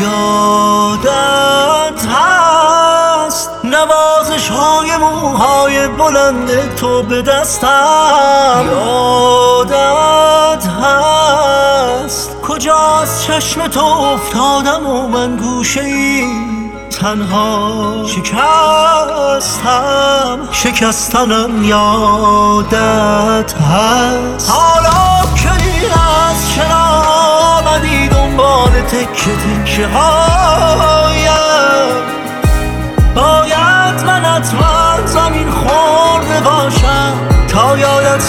یادت هست نوازش های موهای بلند تو به دستم؟ یادت هست کجاست چشم تو افتادم و من گوشه‌ای تنها شکستنم یادت هست؟ حالا که دیر است چرا آمدی دنبال تکه تکه هایم؟ باید من حتما زمین خورده باشم تا یادت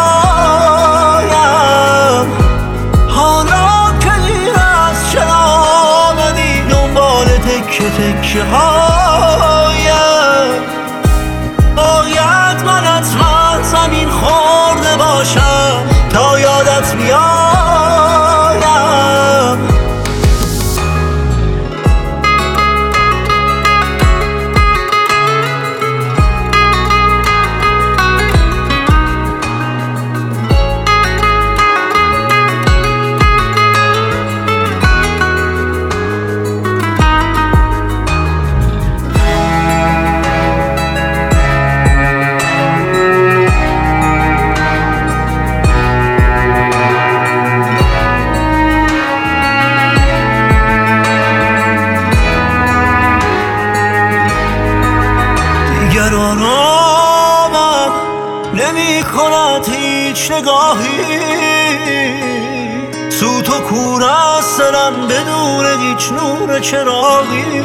بیایم. حالا که دیر است چرا آمدی دنبال تکه تکه هایم؟ باید من حتما زمین خورده باشم تا یادت بیایم. آرامم نمی کند هیچ نگاهی، سوت و کور است دلم بدون هیچ نور چراغی.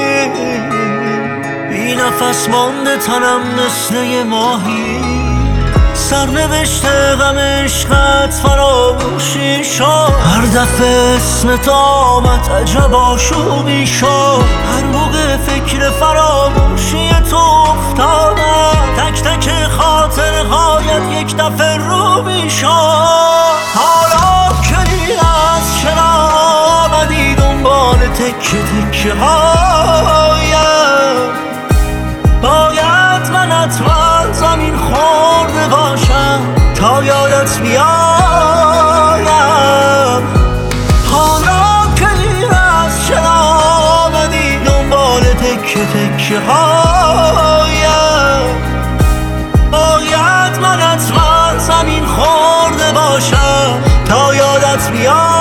بی نفس مانده تنم مثل یه ماهی، سرنوشت غم عشقت فراموشی شد. هر دفعه اسمت آمد عجب آشوبی شد. هر موقع فکر فراموشی تو افتادم، تک تک خاطرهایت یک دفعه رو می شد. حالا که دیر است چرا آمدی دنبال تکه تکه هایم؟ باید من حتما زمین خورده باشم تا یادت بیایم. حالا که دیر است چرا آمدی دنبال تکه تکه هایم؟ باید من حتما زمین خورده باشم تا یادت بیایم.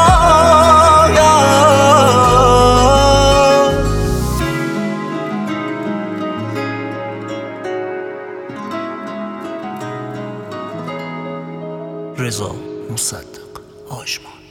رضا مصدق آژمان.